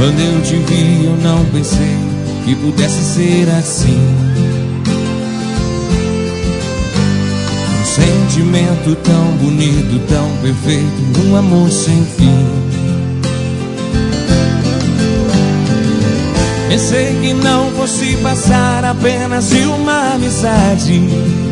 Quando eu te vi, eu não pensei que pudesse ser assim. Um sentimento tão bonito, tão perfeito, um amor sem fim. Pensei que não fosse passar apenas de uma amizade.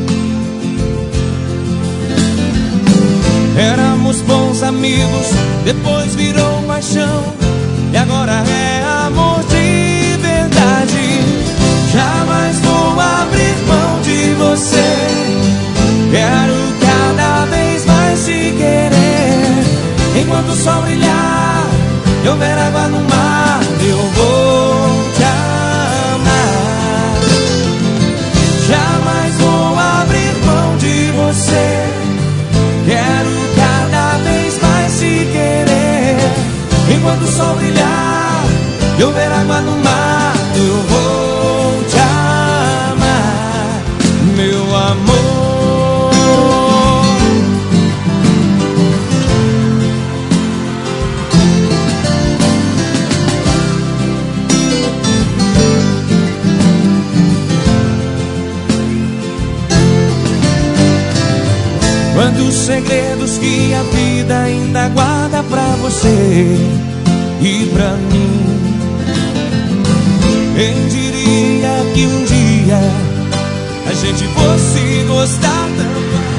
Éramos bons amigos, depois virou paixão, e agora é amor de verdade. Jamais vou abrir mão de você. Quero cada vez mais te querer. Enquanto o sol brilhar e houver água no mar, eu vou te amar. Jamais vou abrir mão de você. Quero cada vez mais te querer. Enquanto o sol brilhar e houver água no mar, eu vou te amar, meu amor. Quantos segredos que a vida ainda guarda pra você e pra mim. Quem diria que um dia a gente fosse gostar tanto